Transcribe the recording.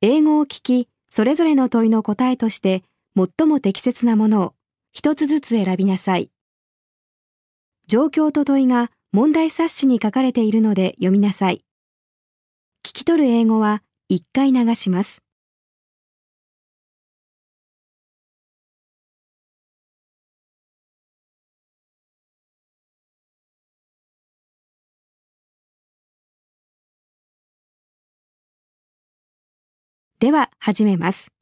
英語を聞き、それぞれの問いの答えとして最も適切なものを一つずつ選びなさい。状況と問いが問題冊子に書かれているので読みなさい。聞き取る英語は1回流します。では始めます。